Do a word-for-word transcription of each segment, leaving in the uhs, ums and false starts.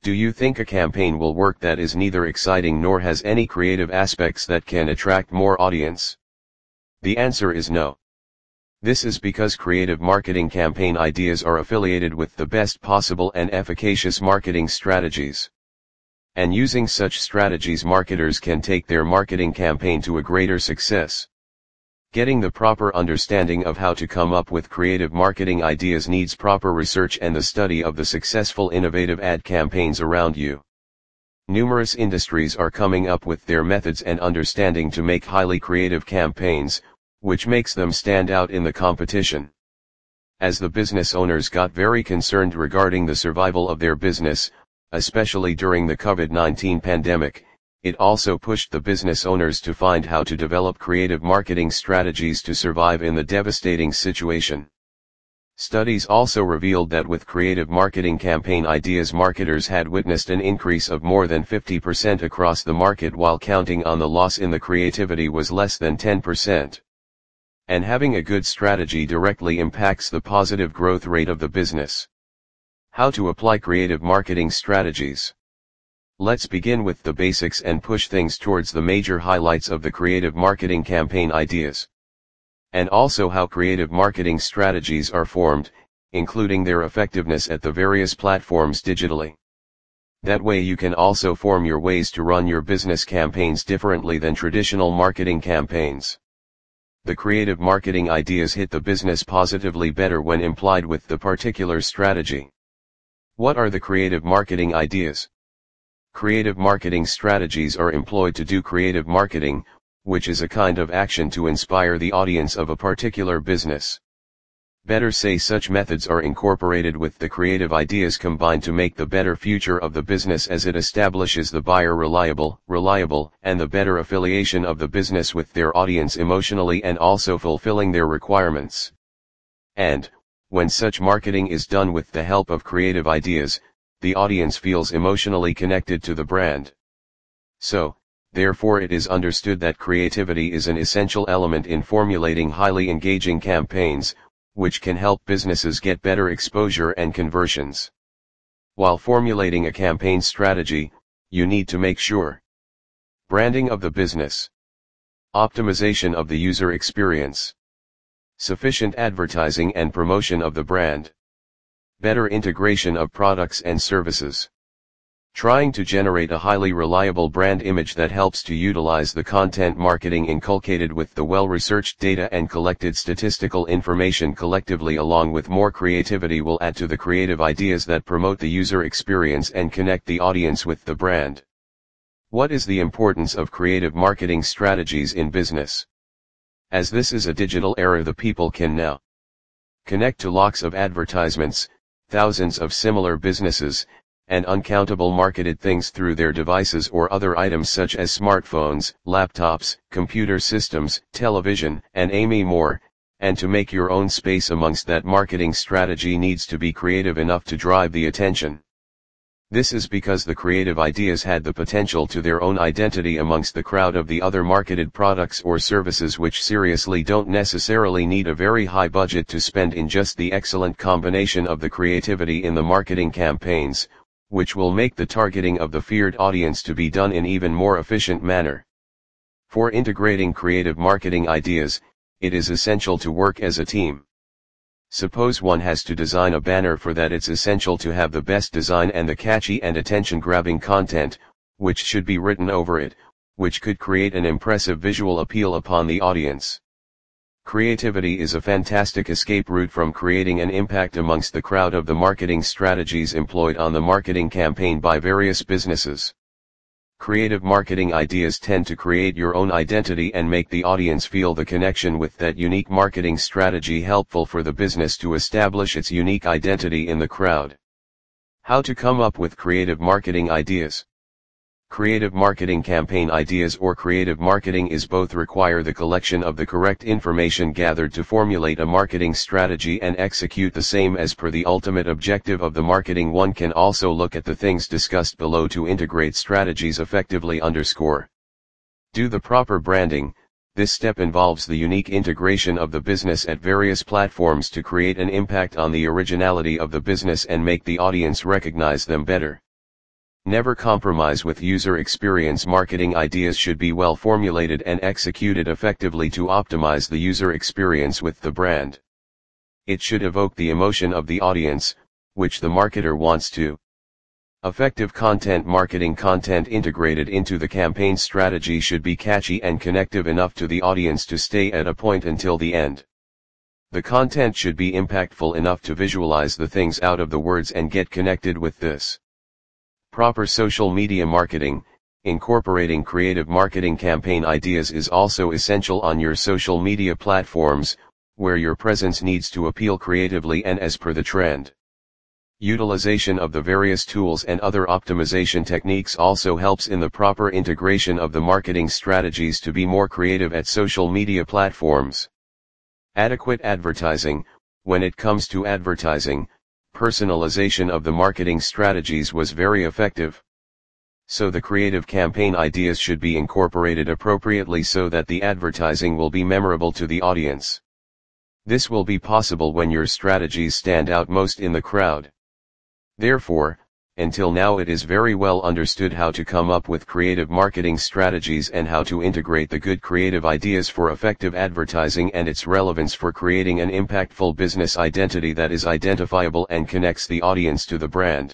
Do you think a campaign will work that is neither exciting nor has any creative aspects that can attract more audience? The answer is no. This is because creative marketing campaign ideas are affiliated with the best possible and efficacious marketing strategies. And using such strategies, marketers can take their marketing campaign to a greater success. Getting the proper understanding of how to come up with creative marketing ideas needs proper research and the study of the successful innovative ad campaigns around you. Numerous industries are coming up with their methods and understanding to make highly creative campaigns, which makes them stand out in the competition. As the business owners got very concerned regarding the survival of their business, especially during the COVID nineteen pandemic, it also pushed the business owners to find how to develop creative marketing strategies to survive in the devastating situation. Studies also revealed that with creative marketing campaign ideas, marketers had witnessed an increase of more than fifty percent across the market, while counting on the loss in the creativity was less than ten percent. And having a good strategy directly impacts the positive growth rate of the business. How to apply creative marketing strategies? Let's begin with the basics and push things towards the major highlights of the creative marketing campaign ideas. And also how creative marketing strategies are formed, including their effectiveness at the various platforms digitally. That way you can also form your ways to run your business campaigns differently than traditional marketing campaigns. The creative marketing ideas hit the business positively better when implied with the particular strategy. What are the creative marketing ideas? Creative marketing strategies are employed to do creative marketing, which is a kind of action to inspire the audience of a particular business. Better say, such methods are incorporated with the creative ideas combined to make the better future of the business, as it establishes the buyer reliable, reliable, and the better affiliation of the business with their audience emotionally and also fulfilling their requirements. And, when such marketing is done with the help of creative ideas, the audience feels emotionally connected to the brand. So, therefore it is understood that creativity is an essential element in formulating highly engaging campaigns, which can help businesses get better exposure and conversions. While formulating a campaign strategy, you need to make sure: branding of the business, optimization of the user experience, sufficient advertising and promotion of the brand, better integration of products and services. Trying to generate a highly reliable brand image that helps to utilize the content marketing inculcated with the well-researched data and collected statistical information collectively, along with more creativity, will add to the creative ideas that promote the user experience and connect the audience with the brand. What is the importance of creative marketing strategies in business? As this is a digital era, the people can now connect to lakhs of advertisements, thousands of similar businesses, and uncountable marketed things through their devices or other items such as smartphones, laptops, computer systems, television, and many more, and to make your own space amongst that marketing strategy needs to be creative enough to drive the attention. This is because the creative ideas had the potential to their own identity amongst the crowd of the other marketed products or services, which seriously don't necessarily need a very high budget to spend in just the excellent combination of the creativity in the marketing campaigns, which will make the targeting of the feared audience to be done in even more efficient manner. For integrating creative marketing ideas, it is essential to work as a team. Suppose one has to design a banner. For that, it's essential to have the best design and the catchy and attention-grabbing content, which should be written over it, which could create an impressive visual appeal upon the audience. Creativity is a fantastic escape route from creating an impact amongst the crowd of the marketing strategies employed on the marketing campaign by various businesses. Creative marketing ideas tend to create your own identity and make the audience feel the connection with that unique marketing strategy, helpful for the business to establish its unique identity in the crowd. How to come up with creative marketing ideas? Creative marketing campaign ideas or creative marketing is both require the collection of the correct information gathered to formulate a marketing strategy and execute the same as per the ultimate objective of the marketing. One can also look at the things discussed below to integrate strategies effectively. Underscore. Do the proper branding. This step involves the unique integration of the business at various platforms to create an impact on the originality of the business and make the audience recognize them better. Never compromise with user experience. Marketing ideas should be well formulated and executed effectively to optimize the user experience with the brand. It should evoke the emotion of the audience, which the marketer wants to. Effective content marketing. Content integrated into the campaign strategy should be catchy and connective enough to the audience to stay at a point until the end. The content should be impactful enough to visualize the things out of the words and get connected with this. Proper social media marketing. Incorporating creative marketing campaign ideas is also essential on your social media platforms, where your presence needs to appeal creatively and as per the trend. Utilization of the various tools and other optimization techniques also helps in the proper integration of the marketing strategies to be more creative at social media platforms. Adequate advertising. When it comes to advertising, personalization of the marketing strategies was very effective. So the creative campaign ideas should be incorporated appropriately so that the advertising will be memorable to the audience. This will be possible when your strategies stand out most in the crowd. Therefore, until now it is very well understood how to come up with creative marketing strategies and how to integrate the good creative ideas for effective advertising and its relevance for creating an impactful business identity that is identifiable and connects the audience to the brand.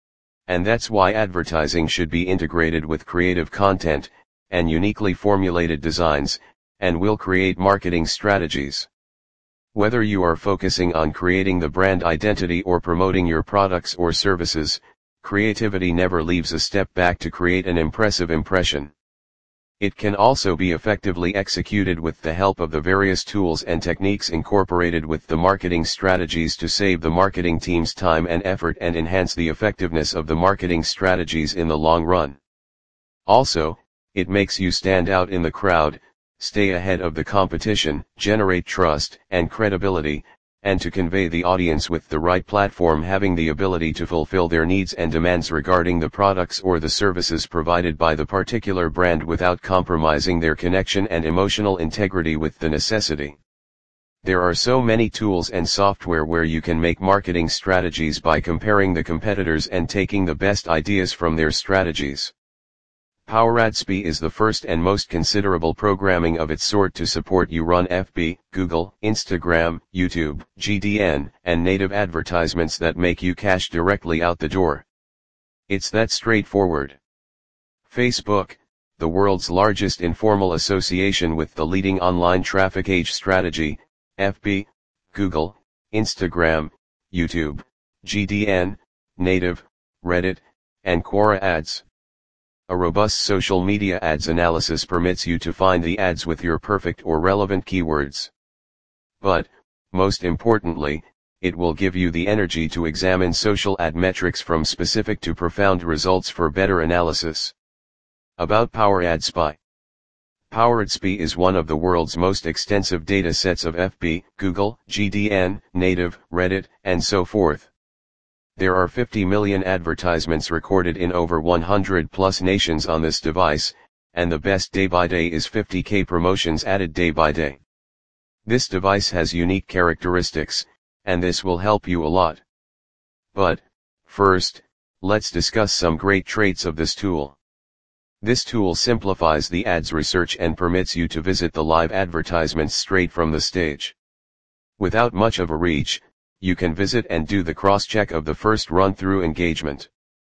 And that's why advertising should be integrated with creative content, and uniquely formulated designs, and will create marketing strategies. Whether you are focusing on creating the brand identity or promoting your products or services, creativity never leaves a step back to create an impressive impression. It can also be effectively executed with the help of the various tools and techniques incorporated with the marketing strategies to save the marketing team's time and effort and enhance the effectiveness of the marketing strategies in the long run. Also, it makes you stand out in the crowd, stay ahead of the competition, generate trust and credibility, and to convey the audience with the right platform having the ability to fulfill their needs and demands regarding the products or the services provided by the particular brand without compromising their connection and emotional integrity with the necessity. There are so many tools and software where you can make marketing strategies by comparing the competitors and taking the best ideas from their strategies. PowerAdsP is the first and most considerable programming of its sort to support you run F B, Google, Instagram, YouTube, G D N, and native advertisements that make you cash directly out the door. It's that straightforward. Facebook, the world's largest informal association with the leading online traffic age strategy, F B, Google, Instagram, YouTube, G D N, native, Reddit, and Quora ads. A robust social media ads analysis permits you to find the ads with your perfect or relevant keywords. But, most importantly, it will give you the energy to examine social ad metrics from specific to profound results for better analysis. About PowerAdsP. PowerAdsP is one of the world's most extensive data sets of F B, Google, G D N, native, Reddit, and so forth. There are fifty million advertisements recorded in over one hundred plus nations on this device, and the best day by day is fifty K promotions added day by day. This device has unique characteristics, and this will help you a lot. But, first, let's discuss some great traits of this tool. This tool simplifies the ads research and permits you to visit the live advertisements straight from the stage. Without much of a reach, you can visit and do the cross-check of the first run-through engagement.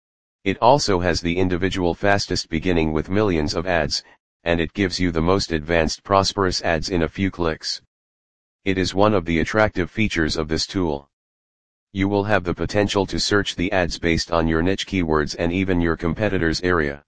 It also has the individual fastest beginning with millions of ads, and it gives you the most advanced prosperous ads in a few clicks. It is one of the attractive features of this tool. You will have the potential to search the ads based on your niche keywords and even your competitor's area.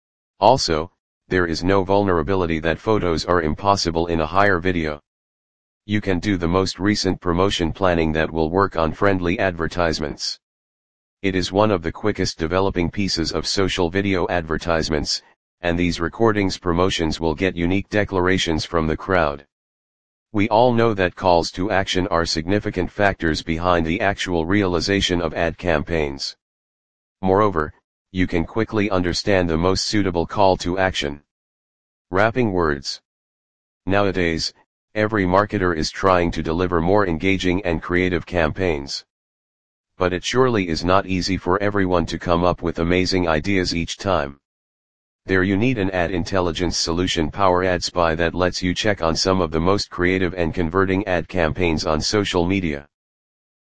Also, there is no vulnerability that photos are impossible in a higher video. You can do the most recent promotion planning that will work on friendly advertisements. It is one of the quickest developing pieces of social video advertisements, and these recordings promotions will get unique declarations from the crowd. We all know that calls to action are significant factors behind the actual realization of ad campaigns. Moreover, you can quickly understand the most suitable call to action. Wrapping words. Nowadays, every marketer is trying to deliver more engaging and creative campaigns. but it surely is not easy for everyone to come up with amazing ideas each time. There you need an ad intelligence solution, Power Ad Spy, that lets you check on some of the most creative and converting ad campaigns on social media.